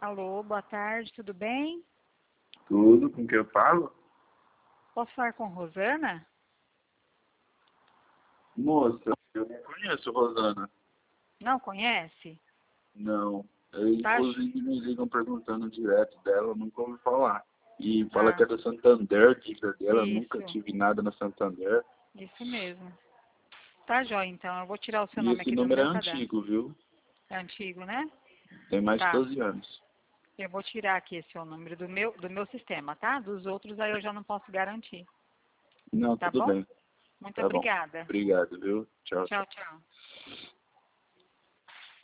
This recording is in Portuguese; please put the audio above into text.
Alô, boa tarde, tudo bem? Tudo com que eu falo? Posso falar com Rosana? Moça, eu não conheço Rosana. Não conhece? Não. Tá, Inclusive me ligam perguntando direto dela, eu nunca ouvi falar. E fala que tá, é do Santander, dica dela, nunca isso, tive nada no Santander. isso mesmo. Tá, joia, então, eu vou tirar o seu E nome esse aqui do número é meu cadastro. antigo, viu? É antigo, né? Tem mais de Tá, 12 anos. eu vou tirar aqui esse seu número do meu sistema, tá? Dos outros aí eu já não posso garantir, Não, tá tudo bom? bem. Muito Tá bom. obrigada. Obrigado, viu? Tchau, Tchau, tchau. tchau.